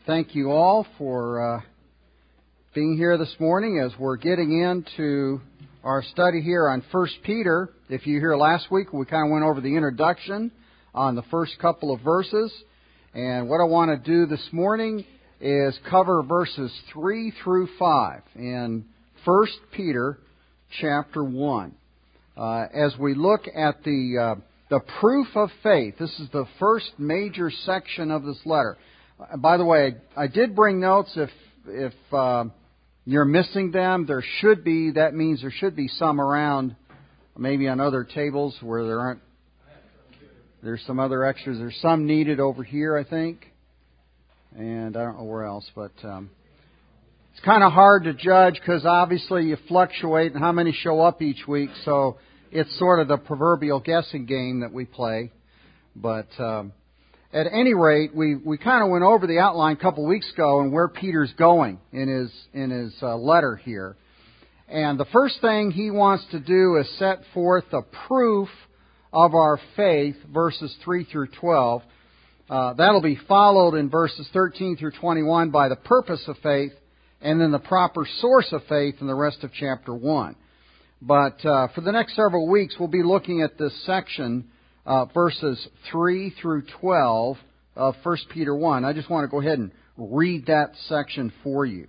Thank you all for being here this morning as we're getting into our study here on 1 Peter. If you were here last week, we kind of went over the introduction on the first couple of verses. And what I want to do this morning is cover verses 3 through 5 in 1 Peter chapter 1. As we look at the proof of faith, this is the first major section of this letter. By the way, I did bring notes. If you're missing them, that means there should be some around, maybe on other tables where there aren't. There's some other extras. There's some needed over here, I think. And I don't know where else, but it's kind of hard to judge because obviously you fluctuate in how many show up each week. So it's sort of the proverbial guessing game that we play. But at any rate, we kind of went over the outline a couple weeks ago and where Peter's going in his letter here. And the first thing he wants to do is set forth the proof of our faith, verses 3 through 12. That'll be followed in verses 13 through 21 by the purpose of faith, and then the proper source of faith in the rest of chapter 1. But for the next several weeks, we'll be looking at this section, verses 3 through 12 of 1 Peter 1. I just want to go ahead and read that section for you.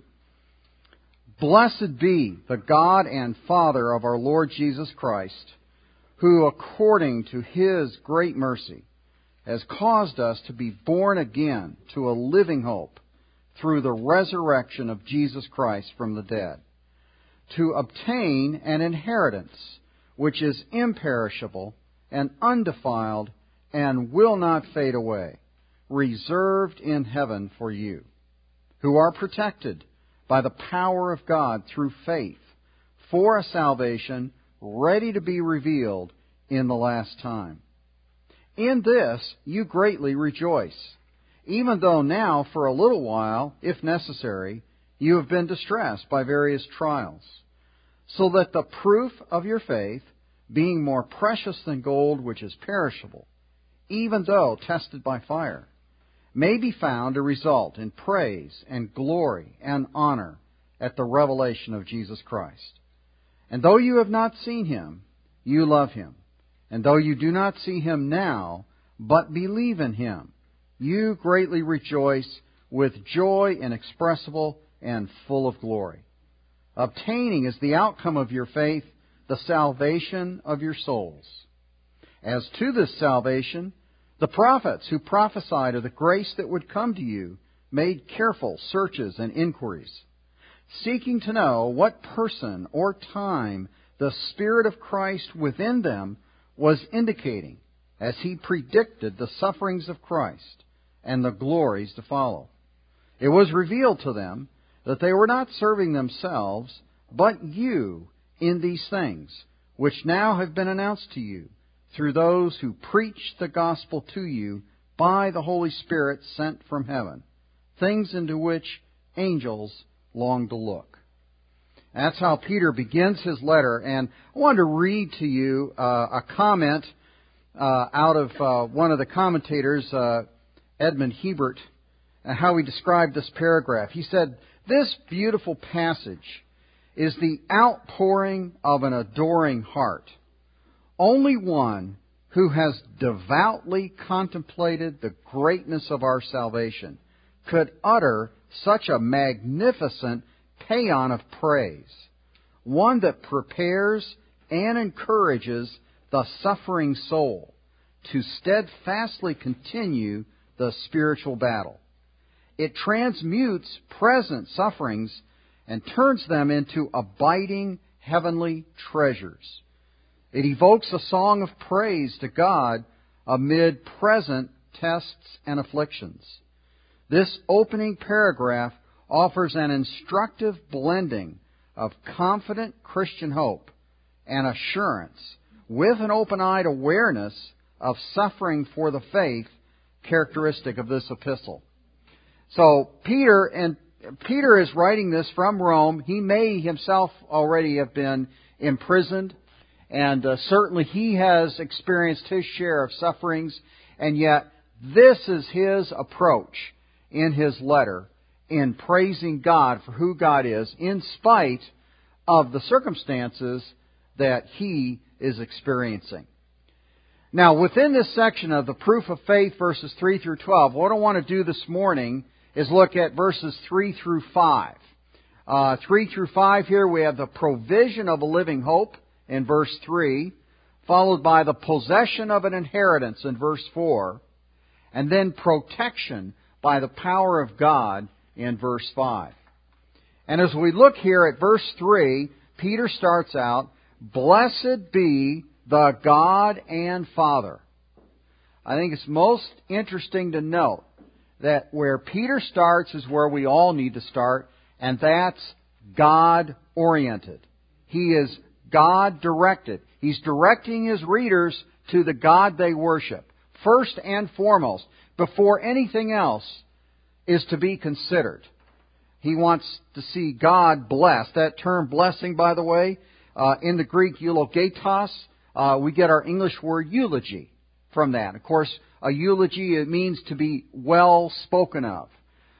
Blessed be the God and Father of our Lord Jesus Christ, who according to His great mercy has caused us to be born again to a living hope through the resurrection of Jesus Christ from the dead, to obtain an inheritance which is imperishable and undefiled and will not fade away, reserved in heaven for you, who are protected by the power of God through faith, for a salvation ready to be revealed in the last time. In this you greatly rejoice, even though now for a little while, if necessary, you have been distressed by various trials, so that the proof of your faith, being more precious than gold which is perishable, even though tested by fire, may be found to result in praise and glory and honor at the revelation of Jesus Christ. And though you have not seen Him, you love Him. And though you do not see Him now, but believe in Him, you greatly rejoice with joy inexpressible and full of glory, obtaining as the outcome of your faith the salvation of your souls. As to this salvation, the prophets who prophesied of the grace that would come to you made careful searches and inquiries, seeking to know what person or time the Spirit of Christ within them was indicating as He predicted the sufferings of Christ and the glories to follow. It was revealed to them that they were not serving themselves, but you in these things, which now have been announced to you through those who preach the gospel to you by the Holy Spirit sent from heaven, things into which angels long to look. That's how Peter begins his letter, and I wanted to read to you a comment out of one of the commentators, Edmund Hebert, how he described this paragraph. He said, "This beautiful passage is the outpouring of an adoring heart. Only one who has devoutly contemplated the greatness of our salvation could utter such a magnificent paean of praise, one that prepares and encourages the suffering soul to steadfastly continue the spiritual battle. It transmutes present sufferings and turns them into abiding heavenly treasures. It evokes a song of praise to God amid present tests and afflictions. This opening paragraph offers an instructive blending of confident Christian hope and assurance with an open-eyed awareness of suffering for the faith characteristic of this epistle." So Peter is writing this from Rome. He may himself already have been imprisoned, and certainly he has experienced his share of sufferings, and yet this is his approach in his letter in praising God for who God is in spite of the circumstances that he is experiencing. Now, within this section of the proof of faith, verses 3 through 12, what I want to do this morning is look at verses 3 through 5. 3 through 5 here, we have the provision of a living hope in verse 3, followed by the possession of an inheritance in verse 4, and then protection by the power of God in verse 5. And as we look here at verse 3, Peter starts out, "Blessed be the God and Father." I think it's most interesting to note that where Peter starts is where we all need to start, and that's God-oriented. He is God-directed. He's directing his readers to the God they worship, first and foremost, before anything else is to be considered. He wants to see God blessed. That term blessing, by the way, in the Greek eulogetos, we get our English word eulogy from that. Of course, a eulogy, it means to be well spoken of.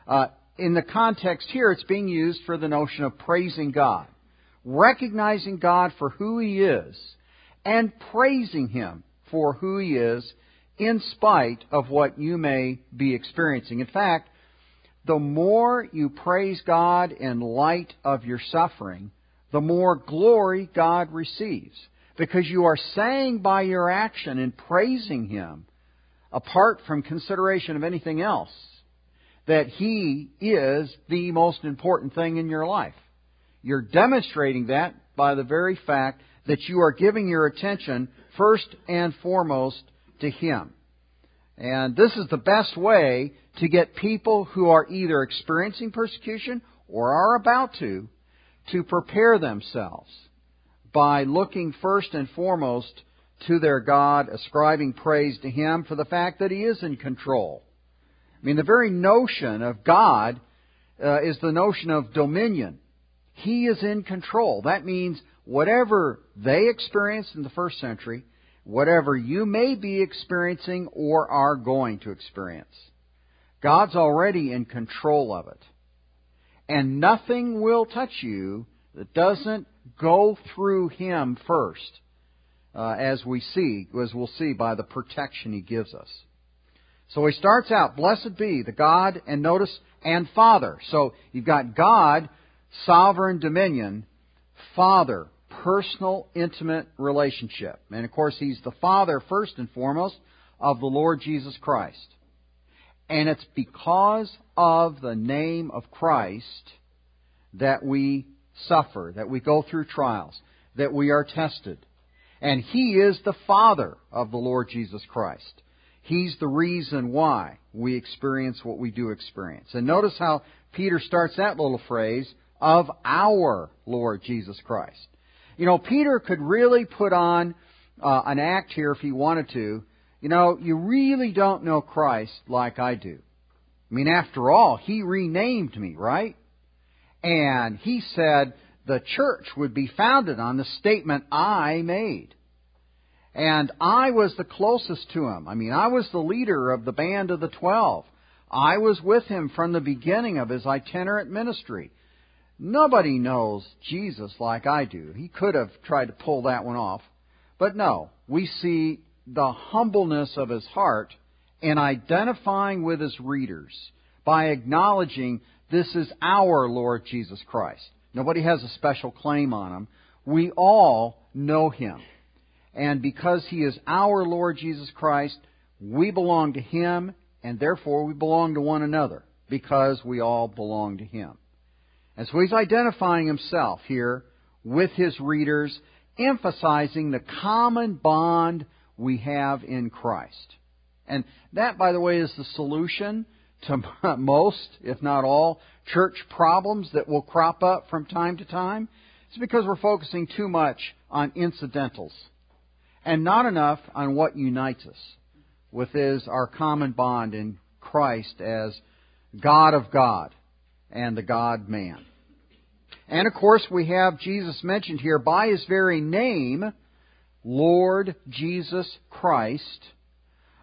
In the context here, it's being used for the notion of praising God, recognizing God for who He is, and praising Him for who He is in spite of what you may be experiencing. In fact, the more you praise God in light of your suffering, the more glory God receives. Because you are saying by your action in praising Him, apart from consideration of anything else, that He is the most important thing in your life. You're demonstrating that by the very fact that you are giving your attention first and foremost to Him. And this is the best way to get people who are either experiencing persecution or are about to prepare themselves by looking first and foremost to their God, ascribing praise to Him for the fact that He is in control. I mean, the very notion of God is the notion of dominion. He is in control. That means whatever they experienced in the first century, whatever you may be experiencing or are going to experience, God's already in control of it. And nothing will touch you that doesn't go through Him first, as we'll see by the protection He gives us. So he starts out, "Blessed be the God," and notice, "and Father." So you've got God, sovereign dominion, Father, personal, intimate relationship. And of course, He's the Father, first and foremost, of the Lord Jesus Christ. And it's because of the name of Christ that we suffer, that we go through trials, that we are tested. And He is the Father of the Lord Jesus Christ. He's the reason why we experience what we do experience. And notice how Peter starts that little phrase, "of our Lord Jesus Christ." You know, Peter could really put on an act here if he wanted to. You know, you really don't know Christ like I do. I mean, after all, He renamed me, right? And He said the church would be founded on the statement I made. And I was the closest to Him. I mean, I was the leader of the band of the 12. I was with Him from the beginning of His itinerant ministry. Nobody knows Jesus like I do. He could have tried to pull that one off. But no, we see the humbleness of His heart in identifying with His readers by acknowledging this is our Lord Jesus Christ. Nobody has a special claim on Him. We all know Him. And because He is our Lord Jesus Christ, we belong to Him, and therefore we belong to one another, because we all belong to Him. And so He's identifying Himself here with His readers, emphasizing the common bond we have in Christ. And that, by the way, is the solution to most, if not all, church problems that will crop up from time to time. It's because we're focusing too much on incidentals and not enough on what unites us, with our common bond in Christ as God of God and the God-man. And of course, we have Jesus mentioned here by His very name, Lord Jesus Christ.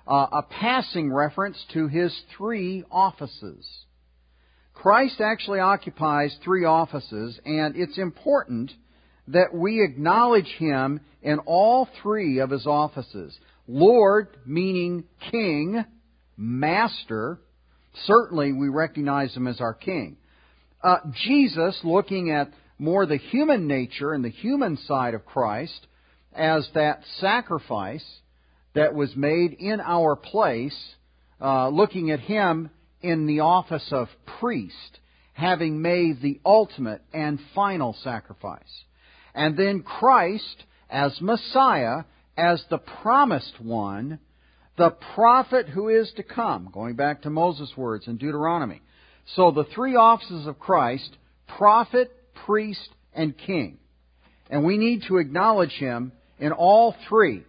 a passing reference to His three offices. Christ actually occupies three offices, and it's important that we acknowledge Him in all three of His offices. Lord, meaning King, Master, certainly we recognize Him as our King. Jesus, looking at more the human nature and the human side of Christ as that sacrifice that was made in our place, looking at Him in the office of priest, having made the ultimate and final sacrifice. And then Christ as Messiah, as the promised one, the prophet who is to come, going back to Moses' words in Deuteronomy. So the three offices of Christ, prophet, priest, and king. And we need to acknowledge Him in all three.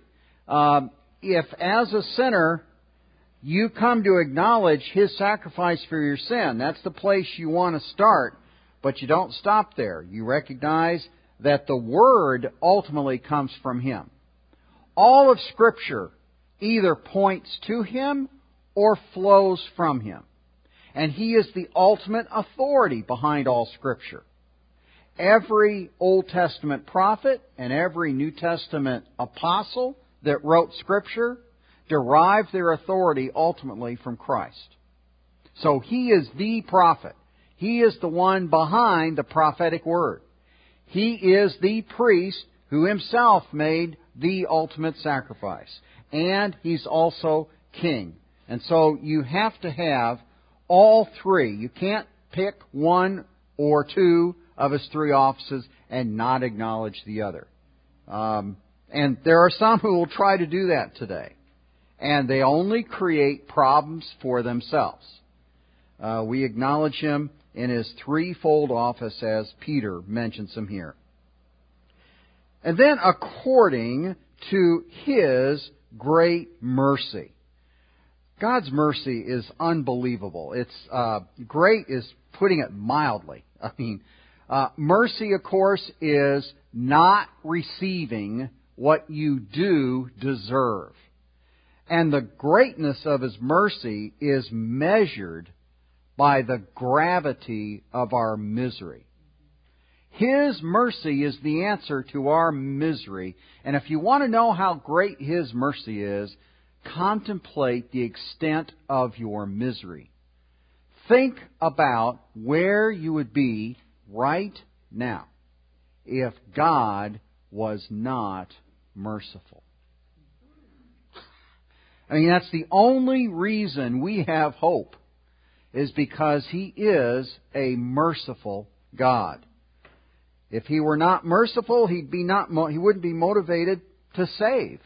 If as a sinner you come to acknowledge His sacrifice for your sin, that's the place you want to start, but you don't stop there. You recognize that the Word ultimately comes from Him. All of Scripture either points to Him or flows from Him. And He is the ultimate authority behind all Scripture. Every Old Testament prophet and every New Testament apostle that wrote Scripture derived their authority ultimately from Christ. So He is the prophet. He is the one behind the prophetic word. He is the priest who Himself made the ultimate sacrifice. And He's also king. And so you have to have all three. You can't pick one or two of His three offices and not acknowledge the other. And there are some who will try to do that today. And they only create problems for themselves. We acknowledge Him in His threefold office as Peter mentions Him here. And then according to His great mercy. God's mercy is unbelievable. It's great is putting it mildly. I mean, mercy, of course, is not receiving what you do deserve. And the greatness of His mercy is measured by the gravity of our misery. His mercy is the answer to our misery. And if you want to know how great His mercy is, contemplate the extent of your misery. Think about where you would be right now if God was not merciful. I mean, that's the only reason we have hope, is because He is a merciful God. If He were not merciful, He wouldn't be motivated to save.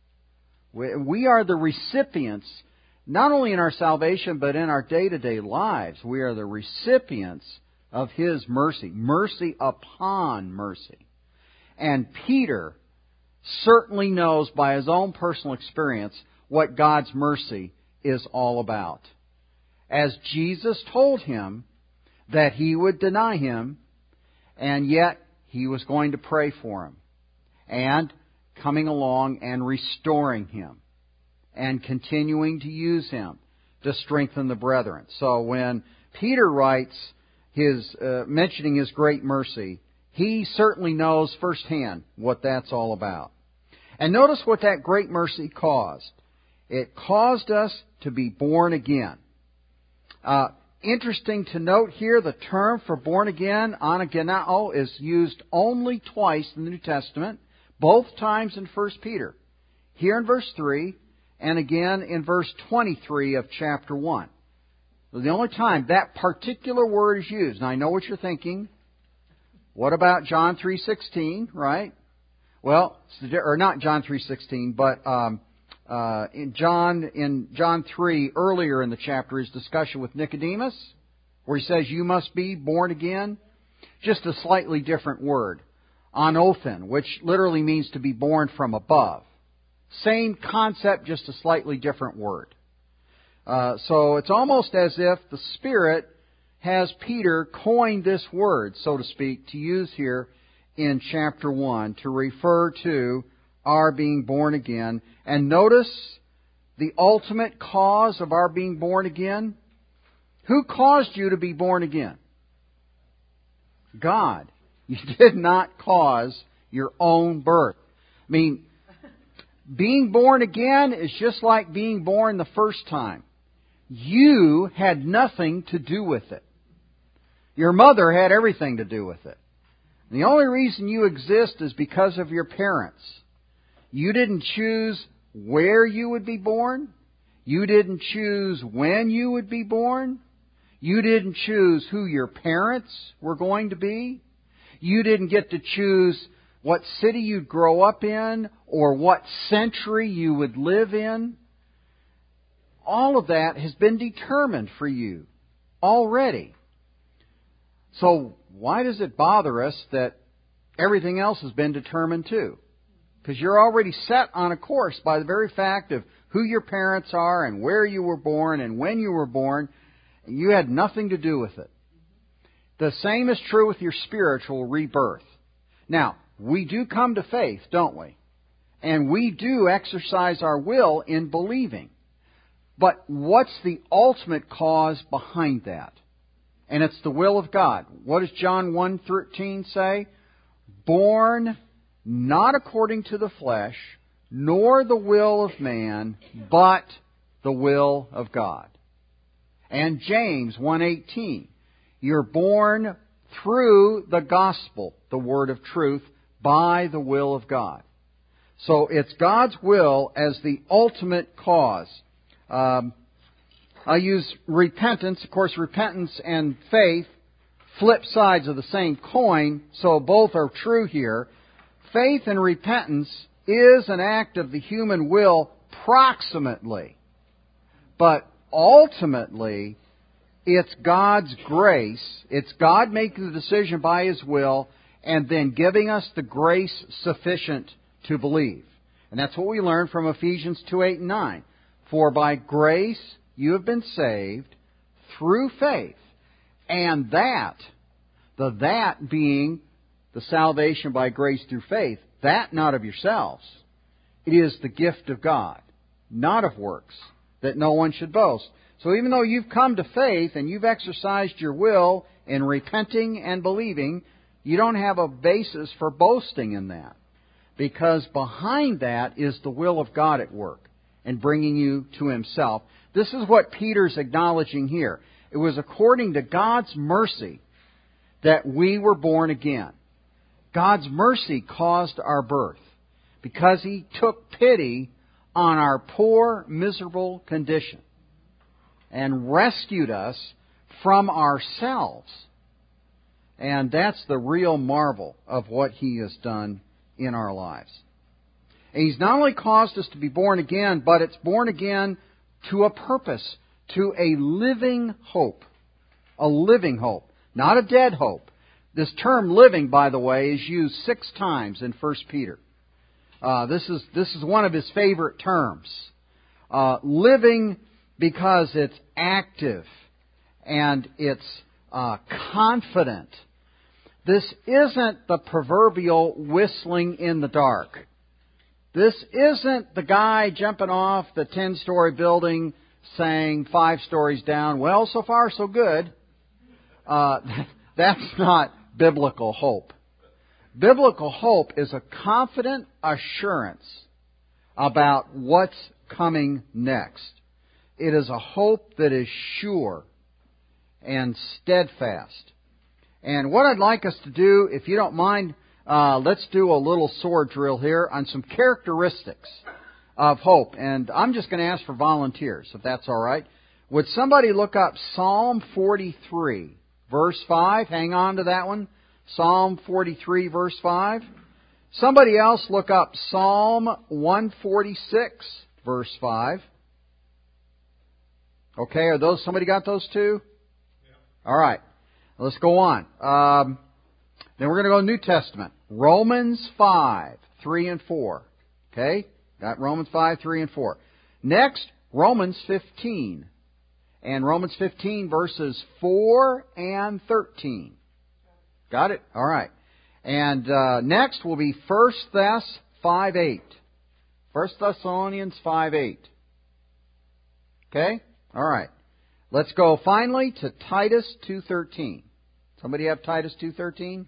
We are the recipients, not only in our salvation, but in our day-to-day lives. We are the recipients of His mercy. Mercy upon mercy. And Peter certainly knows by his own personal experience what God's mercy is all about. As Jesus told him that He would deny Him, and yet He was going to pray for him, and coming along and restoring him, and continuing to use him to strengthen the brethren. So when Peter writes mentioning His great mercy, he certainly knows firsthand what that's all about. And notice what that great mercy caused. It caused us to be born again. Interesting to note here, the term for born again, anagenao, is used only twice in the New Testament, both times in 1 Peter. Here in verse 3, and again in verse 23 of chapter 1. So the only time that particular word is used. Now I know what you're thinking. What about John 3:16, right? Well, or not John 3:16, but in John 3, earlier in the chapter, his discussion with Nicodemus, where he says, you must be born again. Just a slightly different word. Anothen, which literally means to be born from above. Same concept, just a slightly different word. So it's almost as if the Spirit has Peter coined this word, so to speak, to use here in chapter 1 to refer to our being born again. And notice the ultimate cause of our being born again? Who caused you to be born again? God. You did not cause your own birth. I mean, being born again is just like being born the first time. You had nothing to do with it. Your mother had everything to do with it. And the only reason you exist is because of your parents. You didn't choose where you would be born. You didn't choose when you would be born. You didn't choose who your parents were going to be. You didn't get to choose what city you'd grow up in or what century you would live in. All of that has been determined for you already. So why does it bother us that everything else has been determined too? Because you're already set on a course by the very fact of who your parents are and where you were born and when you were born. You had nothing to do with it. The same is true with your spiritual rebirth. Now, we do come to faith, don't we? And we do exercise our will in believing. But what's the ultimate cause behind that? And it's the will of God. What does John 1:13 say? Born not according to the flesh, nor the will of man, but the will of God. And James 1:18, you're born through the gospel, the word of truth, by the will of God. So it's God's will as the ultimate cause. I use repentance. Of course, repentance and faith, flip sides of the same coin, so both are true here. Faith and repentance is an act of the human will proximately. But ultimately, it's God's grace. It's God making the decision by His will and then giving us the grace sufficient to believe. And that's what we learn from Ephesians 2:8 and 9. For by grace you have been saved through faith. And that being the salvation by grace through faith, that not of yourselves. It is the gift of God, not of works, that no one should boast. So even though you've come to faith and you've exercised your will in repenting and believing, you don't have a basis for boasting in that. Because behind that is the will of God at work and bringing you to Himself. This is what Peter's acknowledging here. It was according to God's mercy that we were born again. God's mercy caused our birth because He took pity on our poor, miserable condition and rescued us from ourselves. And that's the real marvel of what He has done in our lives. And He's not only caused us to be born again, but it's born again to a purpose, to a living hope. A living hope, not a dead hope. This term living, by the way, is used 6 times in 1 Peter. This is one of his favorite terms. Living because it's active and it's confident. This isn't the proverbial whistling in the dark. This isn't the guy jumping off the 10-story building saying 5 stories down, well, so far so good. That's not biblical hope. Biblical hope is a confident assurance about what's coming next. It is a hope that is sure and steadfast. And what I'd like us to do, if you don't mind, let's do a little sword drill here on some characteristics of hope. And I'm just going to ask for volunteers, if that's all right. Would somebody look up Psalm 43, verse 5? Hang on to that one. Psalm 43, verse 5. Somebody else look up Psalm 146, verse 5. Okay, are those, somebody got those two? Yeah. All right. Let's go on. Then we're going to go to New Testament. Romans 5, 3 and 4. Okay? Got Romans 5, 3 and 4. Next, Romans 15. And Romans 15 verses 4 and 13. Got it? All right. And next will be 1 Thess 5, 8. 1 Thessalonians 5, 8. Okay? All right. Let's go finally to Titus 2:13. Somebody have Titus 2:13?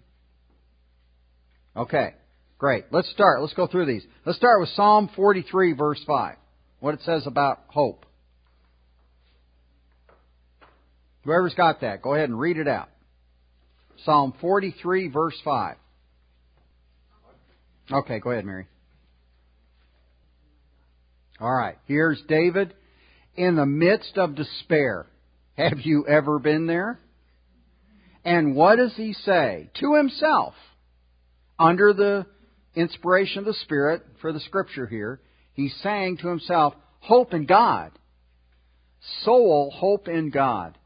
Okay. Great. Let's start. Let's go through these. Let's start with Psalm 43, verse 5. What it says about hope. Whoever's got that, go ahead and read it out. Psalm 43, verse 5. Okay, go ahead, Mary. All right. Here's David in the midst of despair. Have you ever been there? And what does he say? To himself, under the inspiration of the Spirit for the Scripture here, he's saying to himself, hope in God. Soul, hope in God.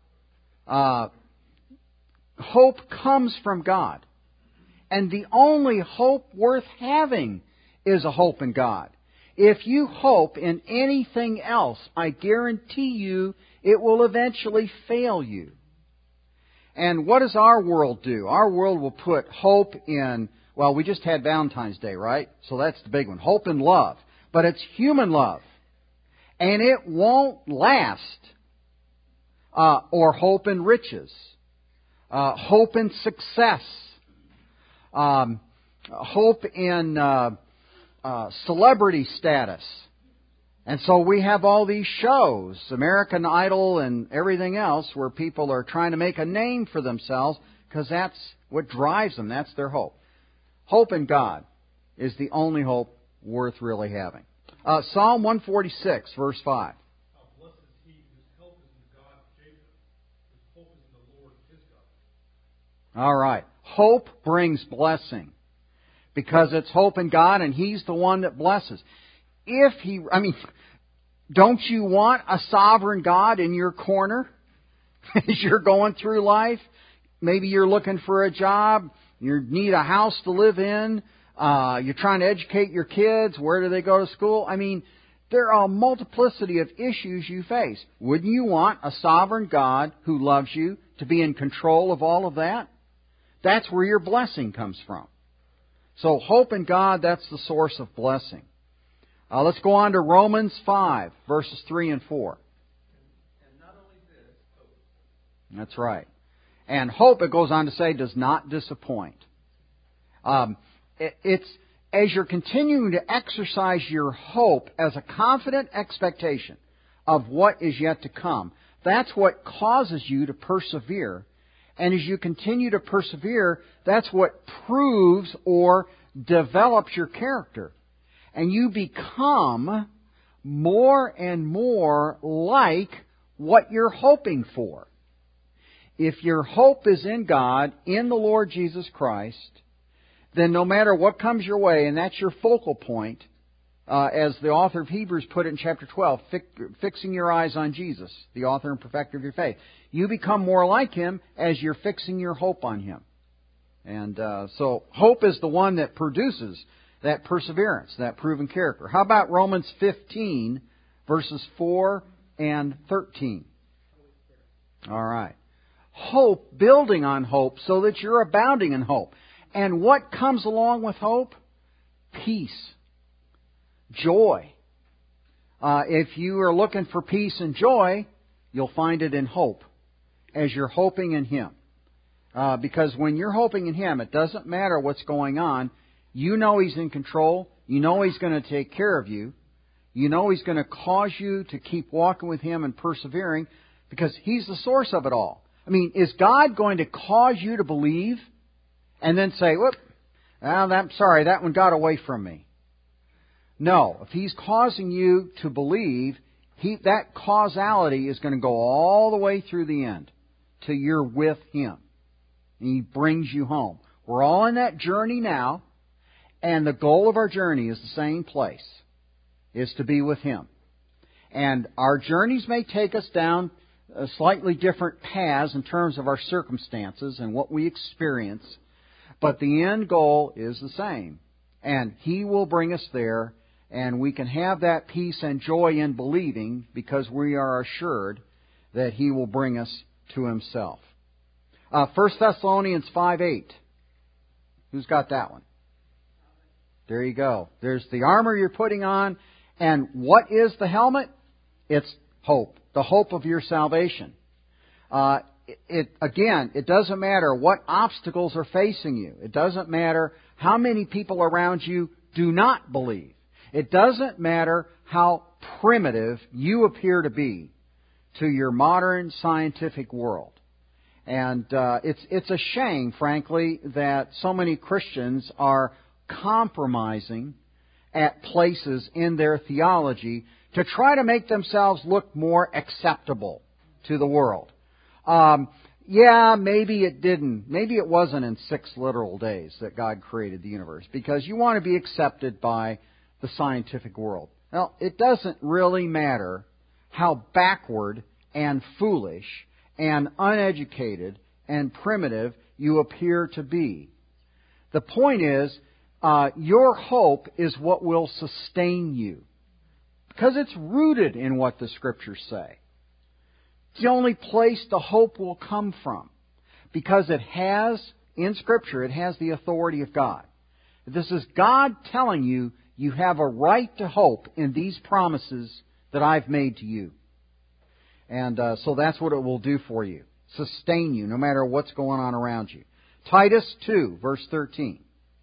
Hope comes from God. And the only hope worth having is a hope in God. If you hope in anything else, I guarantee you it will eventually fail you. And what does our world do? Our world will put hope in, well, we just had Valentine's Day, right? So that's the big one. Hope in love. But it's human love. And it won't last. Or hope in riches. Hope in success. Hope in celebrity status. And so we have all these shows, American Idol and everything else, where people are trying to make a name for themselves because that's what drives them. That's their hope. Hope in God is the only hope worth really having. Psalm 146, verse 5. How blessed is he whose help is in the God of Jacob, whose hope is in the Lord his God. All right. Hope brings blessing because it's hope in God and He's the one that blesses. Don't you want a sovereign God in your corner as you're going through life? Maybe you're looking for a job, you need a house to live in, you're trying to educate your kids, where do they go to school? There are a multiplicity of issues you face. Wouldn't you want a sovereign God who loves you to be in control of all of that? That's where your blessing comes from. So hope in God, that's the source of blessing. Let's go on to Romans 5, verses 3 and 4. And not only this, hope. That's right. And hope, it goes on to say, does not disappoint. It's as you're continuing to exercise your hope as a confident expectation of what is yet to come, that's what causes you to persevere. And as you continue to persevere, that's what proves or develops your character. And you become more and more like what you're hoping for. If your hope is in God, in the Lord Jesus Christ, then no matter what comes your way, and that's your focal point, as the author of Hebrews put it in chapter 12, fixing your eyes on Jesus, the author and perfecter of your faith. You become more like Him as you're fixing your hope on Him. And so hope is the one that produces that perseverance, that proven character. How about Romans 15, verses 4 and 13? All right. Hope, building on hope so that you're abounding in hope. And what comes along with hope? Peace. Joy. If you are looking for peace and joy, you'll find it in hope, as you're hoping in Him. Because when you're hoping in Him, it doesn't matter what's going on. You know He's in control. You know He's going to take care of you. You know He's going to cause you to keep walking with Him and persevering because He's the source of it all. Is God going to cause you to believe and then say, whoop, I'm sorry, that one got away from me? No. If He's causing you to believe, that causality is going to go all the way through the end till you're with Him. And He brings you home. We're all in that journey now. And the goal of our journey is the same place, is to be with Him. And our journeys may take us down slightly different paths in terms of our circumstances and what we experience, but the end goal is the same. And He will bring us there, and we can have that peace and joy in believing because we are assured that He will bring us to Himself. 1 Thessalonians 5:8. Who's got that one? There you go. There's the armor you're putting on. And what is the helmet? It's hope. the hope of your salvation. It doesn't matter what obstacles are facing you. It doesn't matter how many people around you do not believe. It doesn't matter how primitive you appear to be to your modern scientific world. And it's a shame, frankly, that so many Christians are compromising at places in their theology to try to make themselves look more acceptable to the world. Maybe it didn't. Maybe it wasn't in 6 literal days that God created the universe, because you want to be accepted by the scientific world. Well, it doesn't really matter how backward and foolish and uneducated and primitive you appear to be. The point is, your hope is what will sustain you, because it's rooted in what the Scriptures say. It's the only place the hope will come from, because it has, in Scripture, it has the authority of God. This is God telling you you have a right to hope in these promises that I've made to you. And so that's what it will do for you. Sustain you, no matter what's going on around you. Titus 2, verse 13.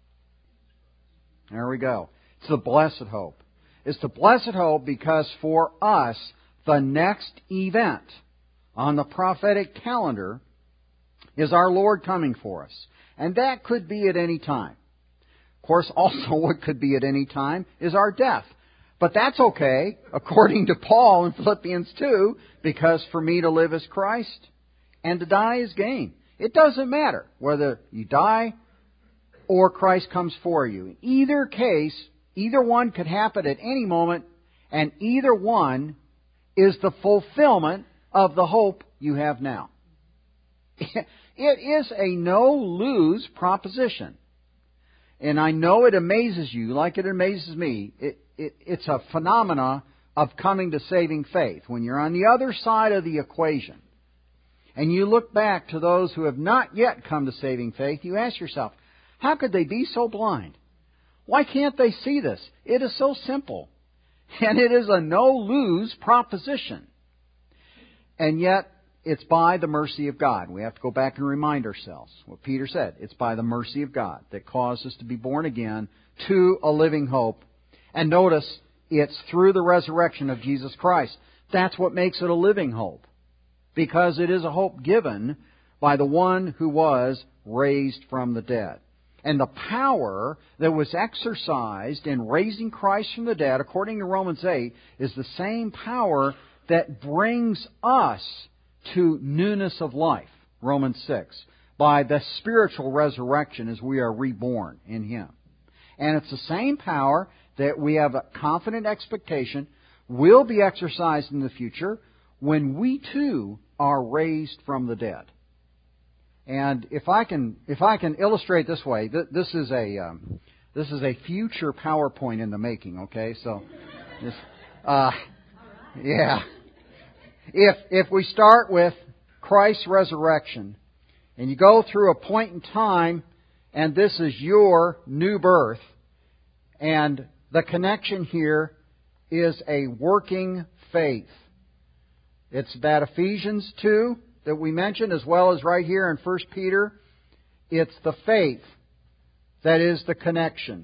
There we go. It's the blessed hope. It's the blessed hope because for us, the next event on the prophetic calendar is our Lord coming for us. And that could be at any time. Of course, also what could be at any time is our death. But that's okay, according to Paul in Philippians 2, because for me to live is Christ and to die is gain. It doesn't matter whether you die or Christ comes for you. In either case, either one could happen at any moment, and either one is the fulfillment of the hope you have now. It is a no-lose proposition. And I know it amazes you like it amazes me. It's a phenomena of coming to saving faith. When you're on the other side of the equation and you look back to those who have not yet come to saving faith, you ask yourself, how could they be so blind? Why can't they see this? It is so simple. And it is a no-lose proposition. And yet, it's by the mercy of God. We have to go back and remind ourselves what Peter said. It's by the mercy of God that caused us to be born again to a living hope. And notice, it's through the resurrection of Jesus Christ. That's what makes it a living hope, because it is a hope given by the one who was raised from the dead. And the power that was exercised in raising Christ from the dead, according to Romans 8, is the same power that brings us to newness of life, Romans 6, by the spiritual resurrection as we are reborn in Him. And it's the same power that we have a confident expectation will be exercised in the future when we too are raised from the dead. And if I can illustrate this way, this is a future PowerPoint in the making. Okay, so this, yeah. If we start with Christ's resurrection, and you go through a point in time, and this is your new birth, and the connection here is a working faith. It's that Ephesians 2 that we mentioned, as well as right here in 1 Peter. It's the faith that is the connection.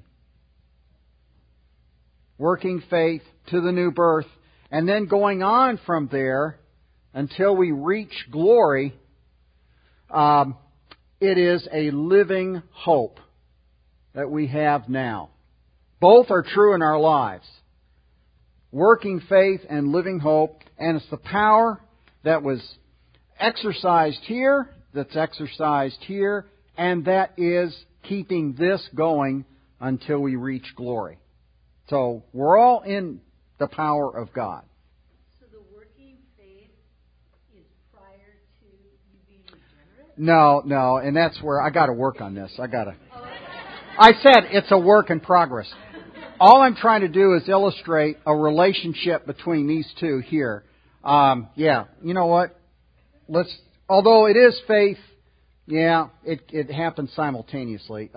Working faith to the new birth. And then going on from there until we reach glory, it is a living hope that we have now. Both are true in our lives. Working faith and living hope. And it's the power that was exercised here, that's exercised here, and that is keeping this going until we reach glory. So we're all in the power of God. So the working faith is prior to you being regenerate? No, and that's where I got to work on this. I said it's a work in progress. All I'm trying to do is illustrate a relationship between these two here. You know what? Although it is faith, it happens simultaneously.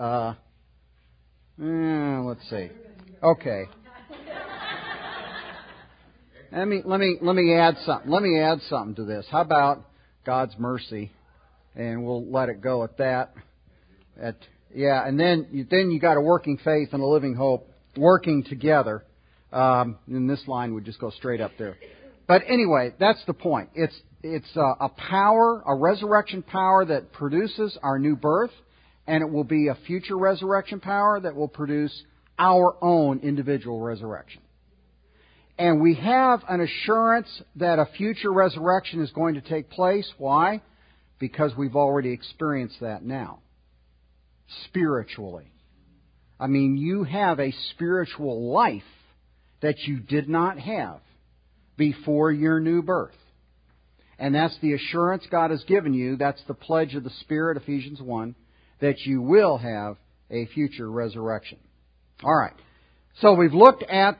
Let's see. Okay. Let me add something. Let me add something to this. How about God's mercy? And we'll let it go at that. And then you got a working faith and a living hope working together. And this line would just go straight up there. But anyway, that's the point. It's a power, a resurrection power that produces our new birth, and it will be a future resurrection power that will produce our own individual resurrection. And we have an assurance that a future resurrection is going to take place. Why? Because we've already experienced that now. Spiritually. I mean, you have a spiritual life that you did not have before your new birth. And that's the assurance God has given you. That's the pledge of the Spirit, Ephesians 1, that you will have a future resurrection. All right. So we've looked at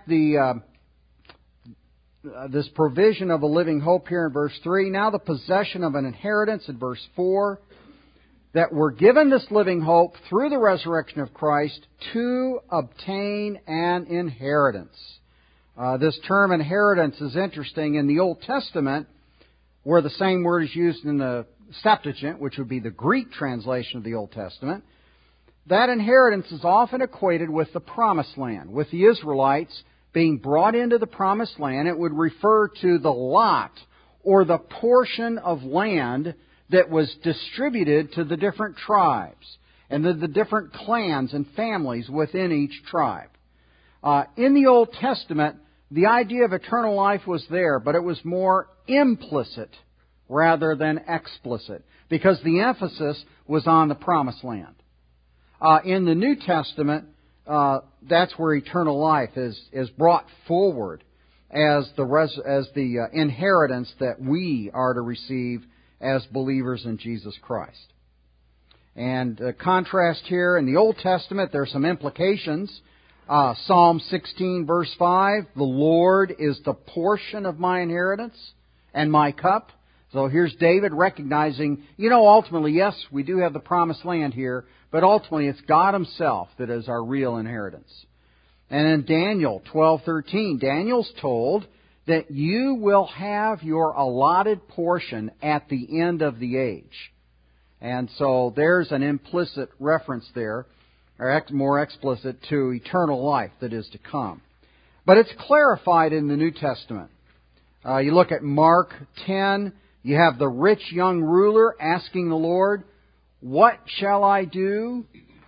this provision of a living hope here in verse 3. Now the possession of an inheritance in verse 4. That we're given this living hope through the resurrection of Christ to obtain an inheritance. This term inheritance is interesting. In the Old Testament, where the same word is used in the Septuagint, which would be the Greek translation of the Old Testament, that inheritance is often equated with the Promised Land. With the Israelites being brought into the Promised Land, it would refer to the lot or the portion of land that was distributed to the different tribes and the different clans and families within each tribe. In the Old Testament, the idea of eternal life was there, but it was more implicit rather than explicit, because the emphasis was on the Promised Land. In the New Testament, that's where eternal life is brought forward as the inheritance that we are to receive as believers in Jesus Christ. And contrast here, in the Old Testament, there are some implications. Psalm 16, verse 5, the Lord is the portion of my inheritance and my cup. So here's David recognizing, ultimately, yes, we do have the promised land here, but ultimately it's God Himself that is our real inheritance. And in Daniel 12:13, Daniel's told that you will have your allotted portion at the end of the age. And so there's an implicit reference there, or more explicit, to eternal life that is to come. But it's clarified in the New Testament. You look at Mark 10, you have the rich young ruler asking the Lord, what shall I do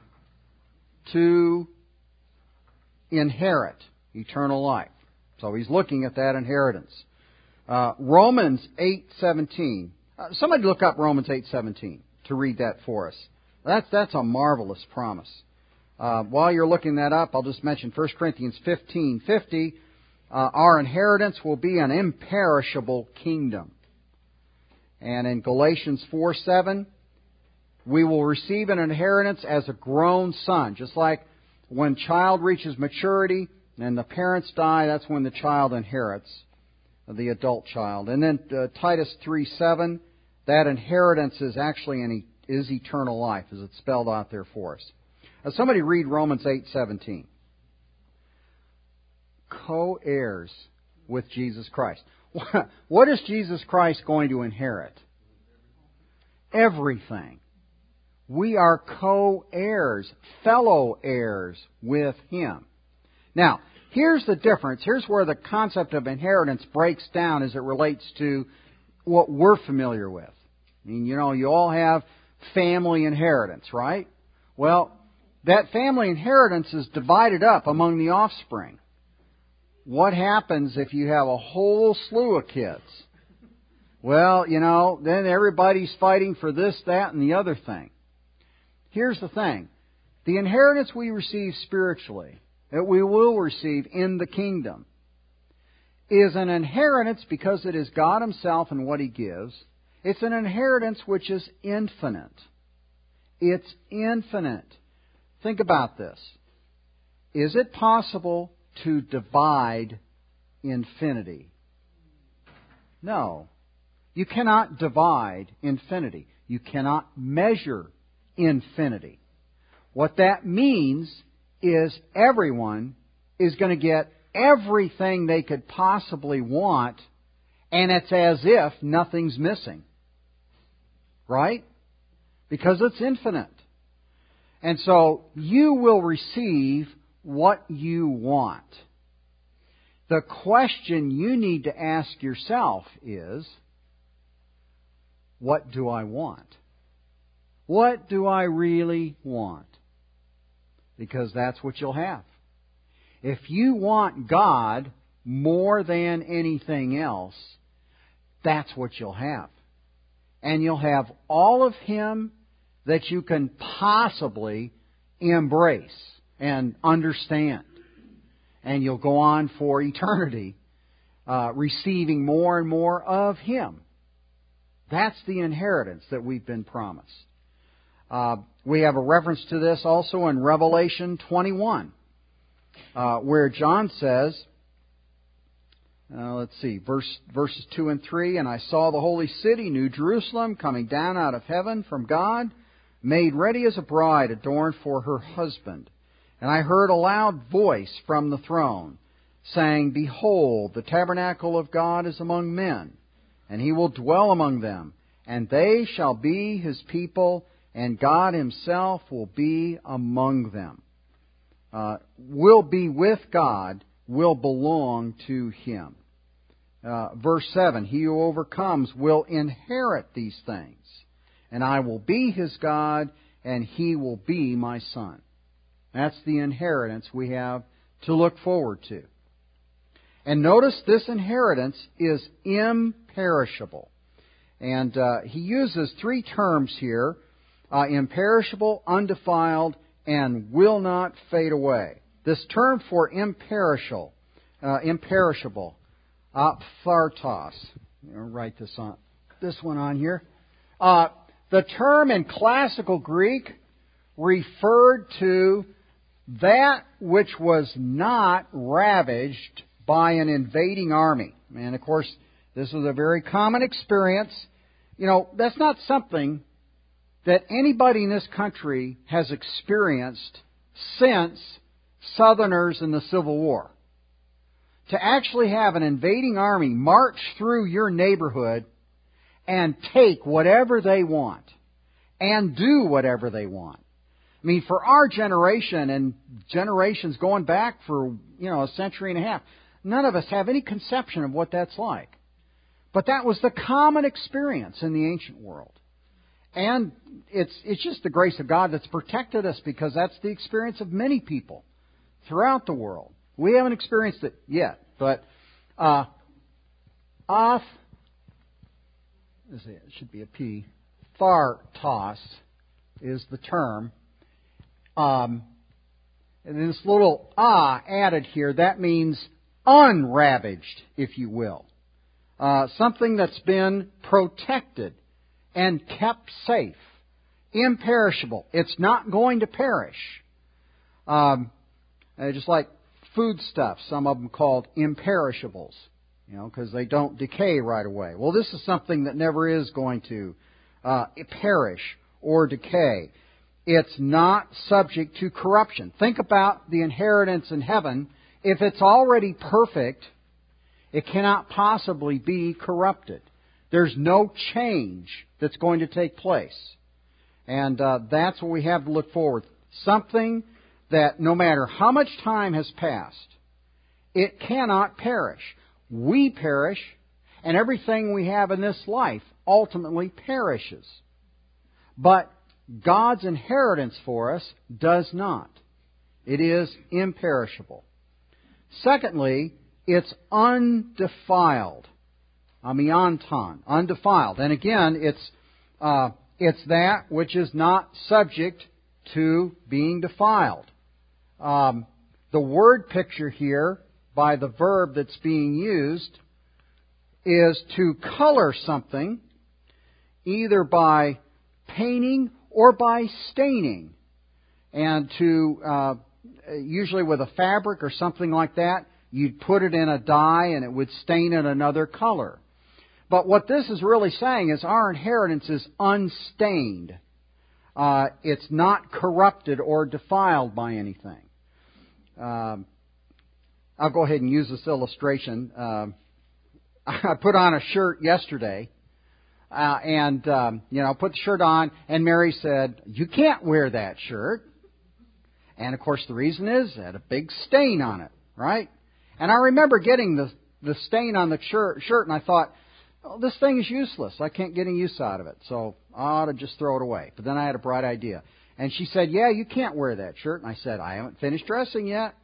to inherit eternal life? So he's looking at that inheritance. Romans 8:17. Somebody look up Romans 8:17 to read that for us. That's a marvelous promise. While you're looking that up, I'll just mention 1 Corinthians 15:50. Our inheritance will be an imperishable kingdom. And in Galatians 4:7, we will receive an inheritance as a grown son. Just like when child reaches maturity and the parents die, that's when the child inherits, the adult child. And then Titus 3:7, that inheritance is actually is eternal life, as it's spelled out there for us. Somebody read Romans 8:17. Co-heirs with Jesus Christ. What is Jesus Christ going to inherit? Everything. We are co-heirs, fellow heirs with Him. Now, here's the difference. Here's where the concept of inheritance breaks down as it relates to what we're familiar with. I mean, you all have family inheritance, right? Well, that family inheritance is divided up among the offspring. What happens if you have a whole slew of kids? Well, then everybody's fighting for this, that, and the other thing. Here's the thing. The inheritance we receive spiritually, that we will receive in the kingdom, is an inheritance because it is God Himself and what He gives. It's an inheritance which is infinite. It's infinite. Think about this. Is it possible to divide infinity? No. You cannot divide infinity. You cannot measure infinity. What that means is everyone is going to get everything they could possibly want, and it's as if nothing's missing. Right? Because it's infinite. And so you will receive what you want. The question you need to ask yourself is, what do I want? What do I really want? Because that's what you'll have. If you want God more than anything else, that's what you'll have. And you'll have all of Him that you can possibly embrace and understand. And you'll go on for eternity receiving more and more of Him. That's the inheritance that we've been promised. We have a reference to this also in Revelation 21, where John says, verses 2 and 3, "And I saw the holy city, New Jerusalem, coming down out of heaven from God, made ready as a bride adorned for her husband. And I heard a loud voice from the throne, saying, Behold, the tabernacle of God is among men, and He will dwell among them, and they shall be His people, and God Himself will be among them." Will be with God, will belong to Him. Verse 7, "He who overcomes will inherit these things, and I will be his God, and he will be my son." That's the inheritance we have to look forward to. And notice this inheritance is imperishable. And he uses three terms here, imperishable, undefiled, and will not fade away. This term for imperishable, aphthartos. I'll write this one on here. The term in classical Greek referred to that which was not ravaged by an invading army. And of course, this is a very common experience. You know, that's not something that anybody in this country has experienced since Southerners in the Civil War. To actually have an invading army march through your neighborhood and take whatever they want and do whatever they want. I mean, for our generation and generations going back for, a century and a half, none of us have any conception of what that's like. But that was the common experience in the ancient world. And it's just the grace of God that's protected us, because that's the experience of many people throughout the world. We haven't experienced it yet, but it should be a P. Thartos is the term. And this little added here, that means unravaged, if you will. Something that's been protected and kept safe. Imperishable. It's not going to perish. Just like foodstuffs, some of them called imperishables, because they don't decay right away. Well, this is something that never is going to perish or decay. It's not subject to corruption. Think about the inheritance in heaven. If it's already perfect, it cannot possibly be corrupted. There's no change that's going to take place. And that's what we have to look forward to. Something that no matter how much time has passed, it cannot perish. We perish, and everything we have in this life ultimately perishes. But God's inheritance for us does not. It is imperishable. Secondly, it's undefiled. Amianton, undefiled. And again, it's that which is not subject to being defiled. The word picture here, by the verb that's being used, is to color something either by painting or by staining. And to, usually with a fabric or something like that, you'd put it in a dye and it would stain it another color. But what this is really saying is our inheritance is unstained. It's not corrupted or defiled by anything. I'll go ahead and use this illustration. I put on a shirt yesterday, and put the shirt on, and Mary said, "You can't wear that shirt." And of course, the reason is it had a big stain on it, right? And I remember getting the stain on the shirt, and I thought, "Oh, this thing is useless. I can't get any use out of it, so I ought to just throw it away." But then I had a bright idea. And she said, "Yeah, you can't wear that shirt." And I said, "I haven't finished dressing yet."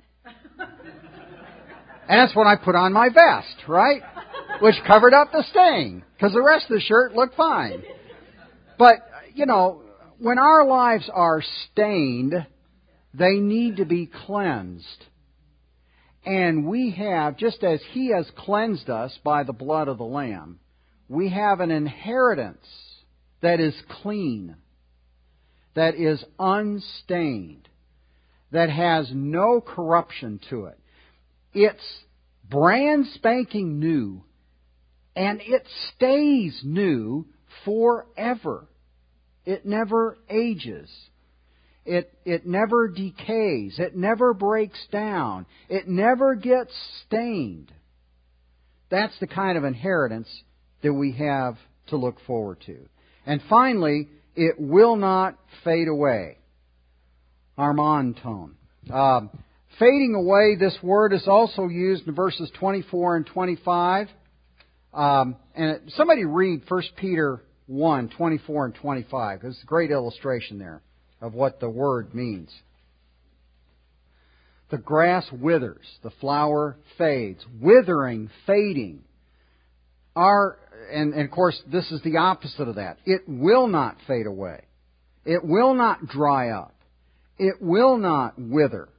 And that's when I put on my vest, right? Which covered up the stain, because the rest of the shirt looked fine. But, when our lives are stained, they need to be cleansed. And we have, just as He has cleansed us by the blood of the Lamb, we have an inheritance that is clean, that is unstained, that has no corruption to it. It's brand spanking new, and it stays new forever. It never ages. It never decays. It never breaks down. It never gets stained. That's the kind of inheritance that we have to look forward to. And finally, it will not fade away. Armanton. Fading away, this word is also used in verses 24 and 25. Somebody read 1 Peter 1, 24 and 25. There's a great illustration there of what the word means. The grass withers, the flower fades. Withering, fading. And of course, this is the opposite of that. It will not fade away. It will not dry up. It will not wither.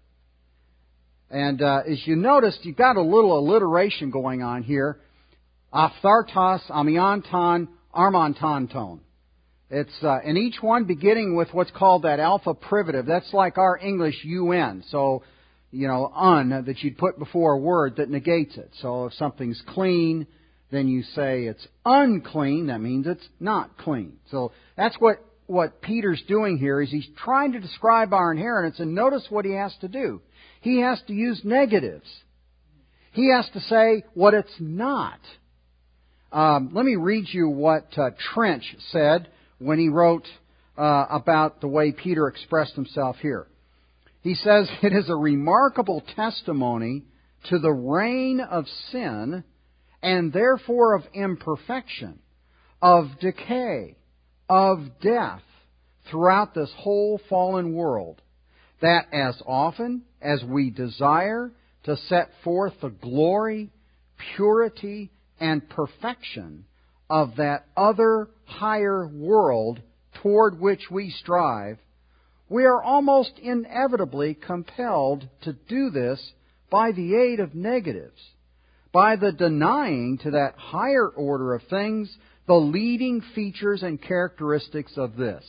And as you noticed, you've got a little alliteration going on here. Aphthartos, amianton, armantanton. It's and each one beginning with what's called that alpha privative. That's like our English UN. So, un that you'd put before a word that negates it. So if something's clean, then you say it's unclean. That means it's not clean. So that's what Peter's doing here is he's trying to describe our inheritance, and notice what he has to do. He has to use negatives. He has to say what it's not. Let me read you what Trench said when he wrote about the way Peter expressed himself here. He says, "It is a remarkable testimony to the reign of sin, and therefore of imperfection, of decay, of death throughout this whole fallen world, that as often as we desire to set forth the glory, purity, and perfection of that other higher world toward which we strive, we are almost inevitably compelled to do this by the aid of negatives, by the denying to that higher order of things the leading features and characteristics of this."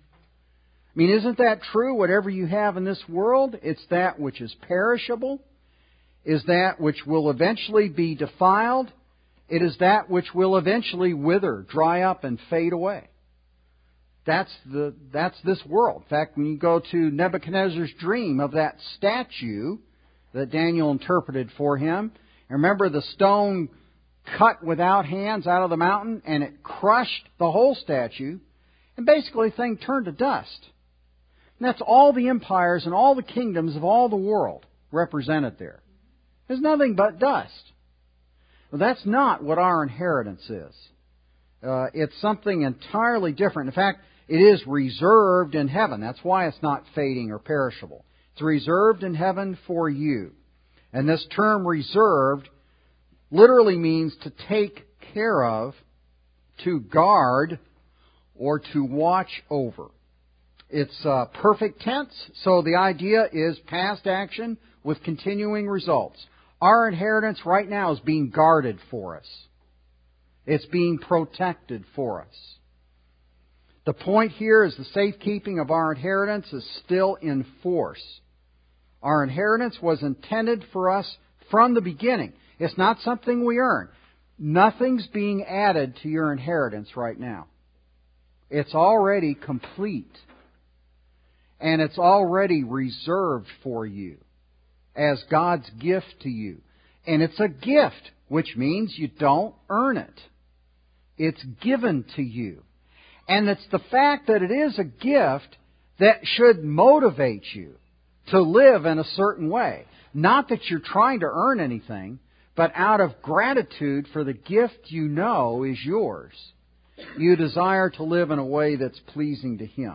I mean, isn't that true? Whatever you have in this world, it's that which is perishable, is that which will eventually be defiled, it is that which will eventually wither, dry up, and fade away. That's this world. In fact, when you go to Nebuchadnezzar's dream of that statue that Daniel interpreted for him, remember the stone cut without hands out of the mountain, and it crushed the whole statue, and basically the thing turned to dust. And that's all the empires and all the kingdoms of all the world represented there. There's nothing but dust. Well, that's not what our inheritance is. It's something entirely different. In fact, it is reserved in heaven. That's why it's not fading or perishable. It's reserved in heaven for you. And this term reserved literally means to take care of, to guard, or to watch over. It's perfect tense, so the idea is past action with continuing results. Our inheritance right now is being guarded for us. It's being protected for us. The point here is the safekeeping of our inheritance is still in force. Our inheritance was intended for us from the beginning. It's not something we earn. Nothing's being added to your inheritance right now. It's already complete. And it's already reserved for you as God's gift to you. And it's a gift, which means you don't earn it. It's given to you. And it's the fact that it is a gift that should motivate you to live in a certain way. Not that you're trying to earn anything, but out of gratitude for the gift you know is yours, you desire to live in a way that's pleasing to Him.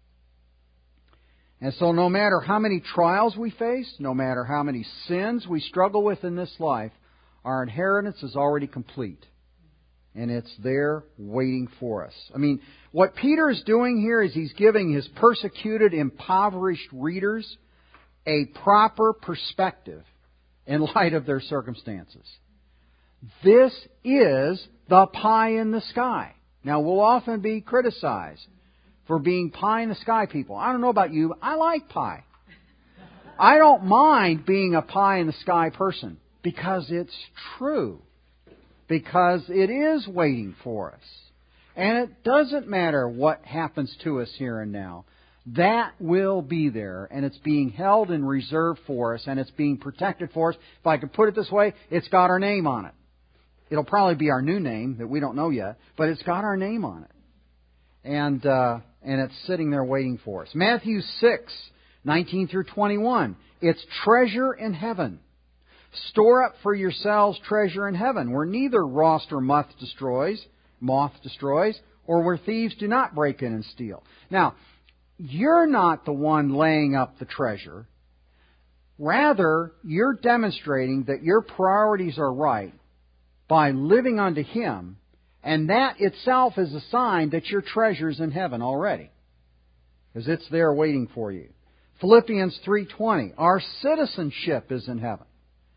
And so no matter how many trials we face, no matter how many sins we struggle with in this life, our inheritance is already complete. And it's there waiting for us. I mean, what Peter is doing here is he's giving his persecuted, impoverished readers a proper perspective in light of their circumstances. This is the pie in the sky. Now, we'll often be criticized for being pie in the sky people. I don't know about you, but I like pie. I don't mind being a pie in the sky person because it's true. Because it is waiting for us. And it doesn't matter what happens to us here and now. That will be there, and it's being held in reserve for us, and it's being protected for us. If I could put it this way, it's got our name on it. It'll probably be our new name that we don't know yet, but it's got our name on it. And it's sitting there waiting for us. Matthew 6:19 through 21. It's treasure in heaven. Store up for yourselves treasure in heaven, where neither rust or moth destroys, or where thieves do not break in and steal. Now, you're not the one laying up the treasure. Rather, you're demonstrating that your priorities are right by living unto Him, and that itself is a sign that your treasure's in heaven already, because it's there waiting for you. Philippians 3:20, our citizenship is in heaven.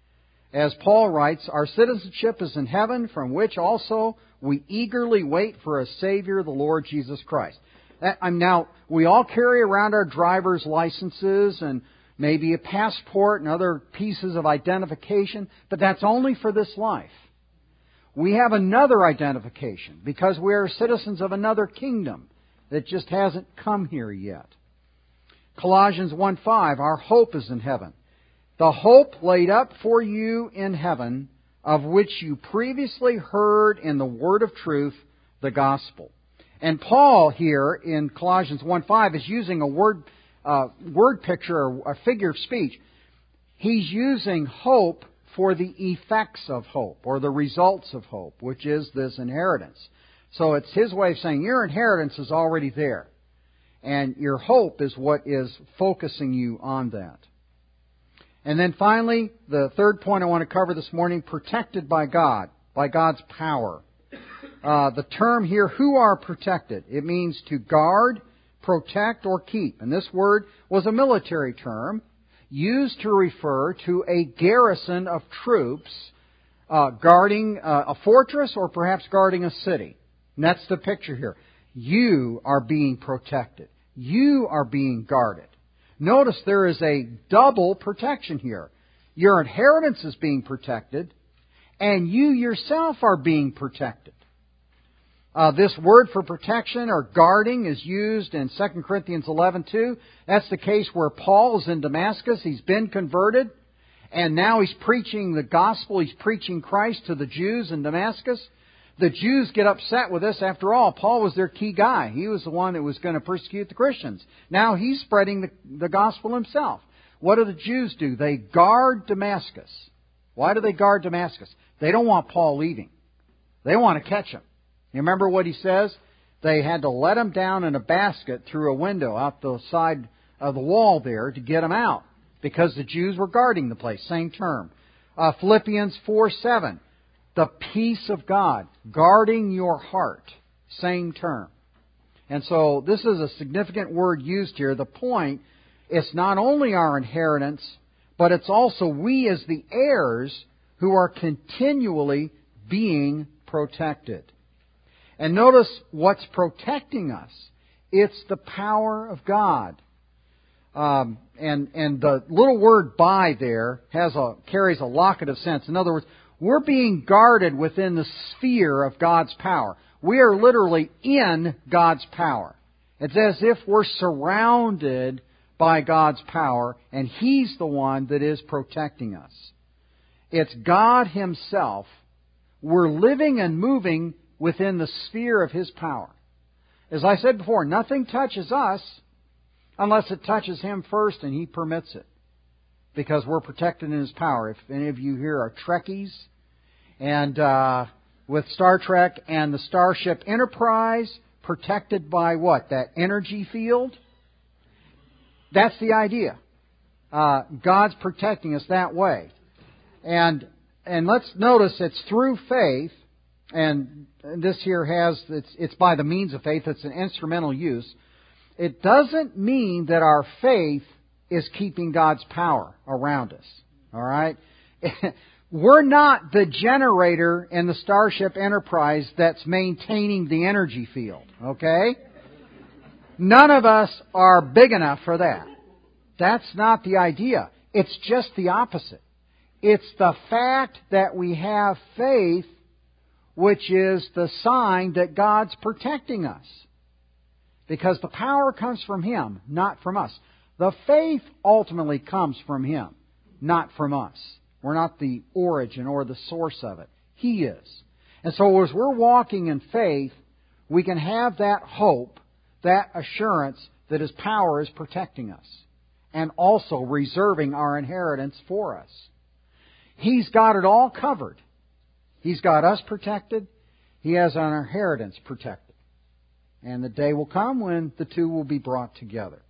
As Paul writes, our citizenship is in heaven, from which also we eagerly wait for a Savior, the Lord Jesus Christ. Now, we all carry around our driver's licenses and maybe a passport and other pieces of identification, but that's only for this life. We have another identification because we are citizens of another kingdom that just hasn't come here yet. Colossians 1:5, our hope is in heaven. The hope laid up for you in heaven, of which you previously heard in the word of truth, the gospel. And Paul here in Colossians 1:5 is using a word picture, or a figure of speech. He's using hope for the effects of hope, or the results of hope, which is this inheritance. So it's his way of saying your inheritance is already there. And your hope is what is focusing you on that. And then finally, the third point I want to cover this morning, protected by God, by God's power. The term here, who are protected? It means to guard, protect, or keep. And this word was a military term used to refer to a garrison of troops guarding a fortress or perhaps guarding a city. And that's the picture here. You are being protected. You are being guarded. Notice there is a double protection here. Your inheritance is being protected, and you yourself are being protected. This word for protection or guarding is used in 2 Corinthians 11:2. That's the case where Paul is in Damascus. He's been converted, and now he's preaching the gospel. He's preaching Christ to the Jews in Damascus. The Jews get upset with this. After all, Paul was their key guy. He was the one that was going to persecute the Christians. Now he's spreading the gospel himself. What do the Jews do? They guard Damascus. Why do they guard Damascus? They don't want Paul leaving. They want to catch him. You remember what he says? They had to let him down in a basket through a window out the side of the wall there to get him out, because the Jews were guarding the place. Same term. Philippians 4:7. The peace of God, guarding your heart. Same term. And so this is a significant word used here. The point, it's not only our inheritance, but it's also we as the heirs who are continually being protected. And notice what's protecting us. It's the power of God. And the little word by there carries a locative sense. In other words, we're being guarded within the sphere of God's power. We are literally in God's power. It's as if we're surrounded by God's power, and He's the one that is protecting us. It's God Himself. We're living and moving within the sphere of His power. As I said before, nothing touches us unless it touches Him first and He permits it, because we're protected in His power. If any of you here are Trekkies, and with Star Trek and the Starship Enterprise, protected by what? That energy field? That's the idea. God's protecting us that way. And let's notice it's through faith, and this here it's by the means of faith. It's an instrumental use. It doesn't mean that our faith is keeping God's power around us. All right? We're not the generator in the Starship Enterprise that's maintaining the energy field. Okay? None of us are big enough for that. That's not the idea. It's just the opposite. It's the fact that we have faith, which is the sign that God's protecting us. Because the power comes from Him, not from us. The faith ultimately comes from Him, not from us. We're not the origin or the source of it. He is. And so as we're walking in faith, we can have that hope, that assurance that His power is protecting us and also reserving our inheritance for us. He's got it all covered. He's got us protected. He has our inheritance protected. And the day will come when the two will be brought together.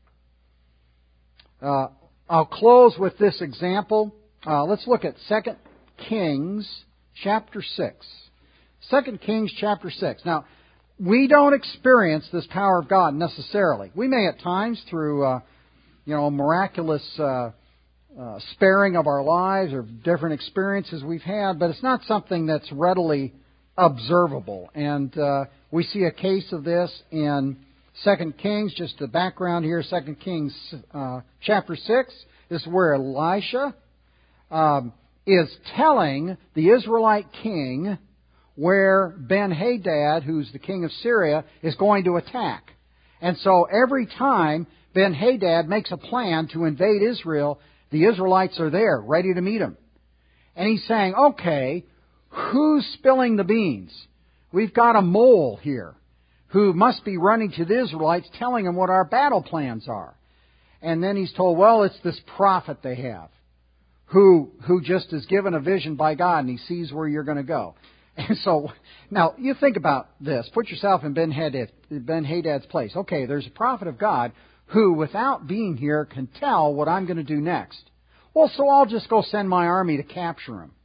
I'll close with this example. Let's look at 2 Kings chapter 6. 2 Kings chapter 6. Now, we don't experience this power of God necessarily. We may at times through miraculous sparing of our lives or different experiences we've had, but it's not something that's readily observable. And we see a case of this in 2 Kings, just the background here, 2 Kings chapter 6. This is where Elisha is telling the Israelite king where Ben-Hadad, who's the king of Syria, is going to attack. And so every time Ben-Hadad makes a plan to invade Israel, the Israelites are there, ready to meet him. And he's saying, okay, who's spilling the beans? We've got a mole here who must be running to the Israelites, telling them what our battle plans are. And then he's told, well, it's this prophet they have, who just is given a vision by God, and he sees where you're going to go. And so, now, you think about this. Put yourself in Ben-Hadad's place. Okay, there's a prophet of God who, without being here, can tell what I'm going to do next. Well, so I'll just go send my army to capture him.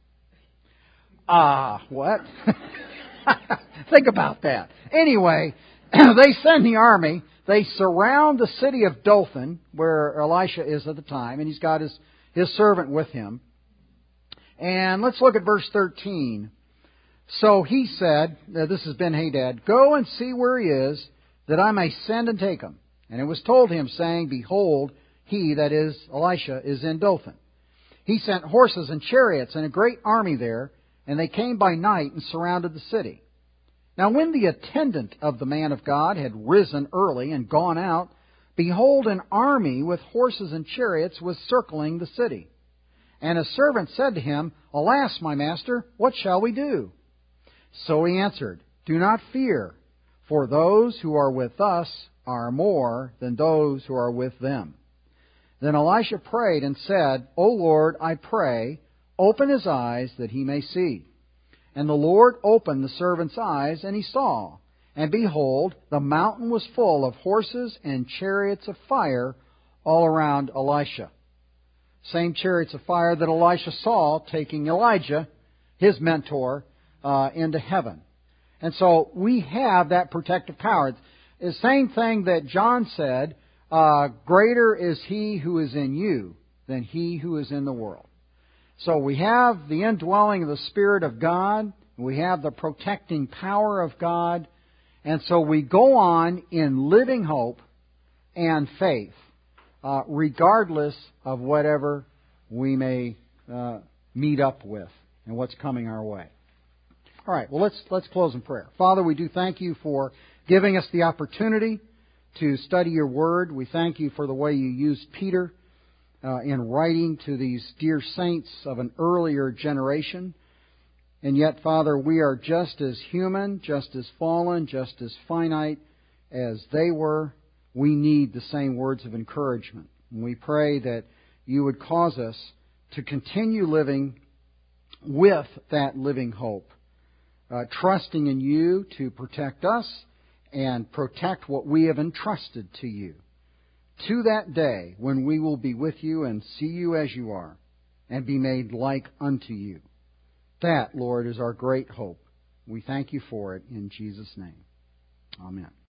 What? Think about that. Anyway, they send the army. They surround the city of Dothan, where Elisha is at the time, and he's got his servant with him. And let's look at verse 13. So he said, this is Ben-Hadad, go and see where he is, that I may send and take him. And it was told him, saying, behold, he, that is Elisha, is in Dothan. He sent horses and chariots and a great army there, and they came by night and surrounded the city. Now when the attendant of the man of God had risen early and gone out, behold, an army with horses and chariots was circling the city. And a servant said to him, alas, my master, what shall we do? So he answered, do not fear, for those who are with us are more than those who are with them. Then Elisha prayed and said, O Lord, I pray, open his eyes that he may see. And the Lord opened the servant's eyes, and he saw. And behold, the mountain was full of horses and chariots of fire all around Elisha. Same chariots of fire that Elisha saw taking Elijah, his mentor, into heaven. And so we have that protective power. The same thing that John said, greater is he who is in you than he who is in the world. So we have the indwelling of the Spirit of God. We have the protecting power of God. And so we go on in living hope and faith, regardless of whatever we may meet up with and what's coming our way. All right, well, let's close in prayer. Father, we do thank you for giving us the opportunity to study your Word. We thank you for the way you used Peter in writing to these dear saints of an earlier generation. And yet, Father, we are just as human, just as fallen, just as finite as they were. We need the same words of encouragement. And we pray that you would cause us to continue living with that living hope, trusting in you to protect us and protect what we have entrusted to you, to that day when we will be with you and see you as you are and be made like unto you. That, Lord, is our great hope. We thank you for it in Jesus' name. Amen.